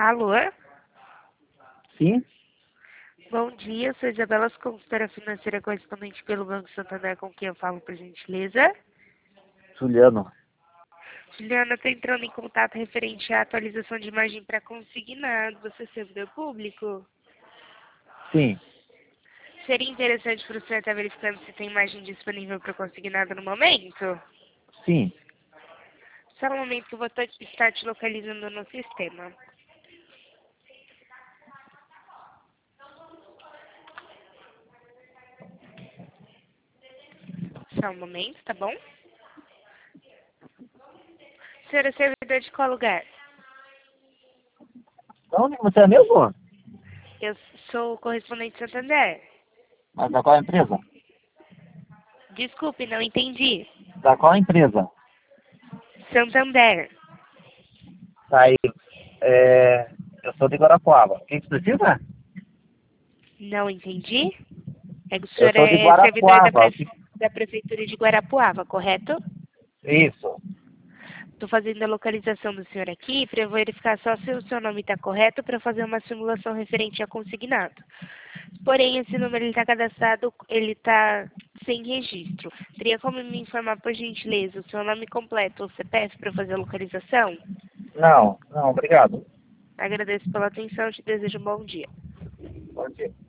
Alô? Sim, Bom dia, sou Isabela, consultora financeira correspondente pelo Banco Santander, com quem eu falo, por gentileza. Juliano. Juliana, estou entrando em contato referente à atualização de imagem para consignado. Você é servidor público? Sim, Seria interessante para o senhor estar verificando se tem imagem disponível para consignado no momento? sim. Só no momento que eu vou estar te localizando no sistema. Só um momento, tá bom? O senhor é servidor de qual lugar? Onde você é mesmo? Eu sou correspondente Santander. Mas da qual empresa? Desculpe, não entendi. Da qual empresa? Santander. Tá aí. Eu sou de Guarapuava. O que você precisa? Não entendi? É que o Eu senhor sou de é servidor Guarapuava. da Prefeitura de Guarapuava, correto? Isso. Estou fazendo a localização do senhor aqui para verificar só se o seu nome está correto para fazer uma simulação referente a consignado. Porém, esse número está cadastrado, ele está sem registro. Teria como me informar, por gentileza, o seu nome completo ou CPF para fazer a localização? Não, obrigado. Agradeço pela atenção, te desejo um bom dia. Bom dia.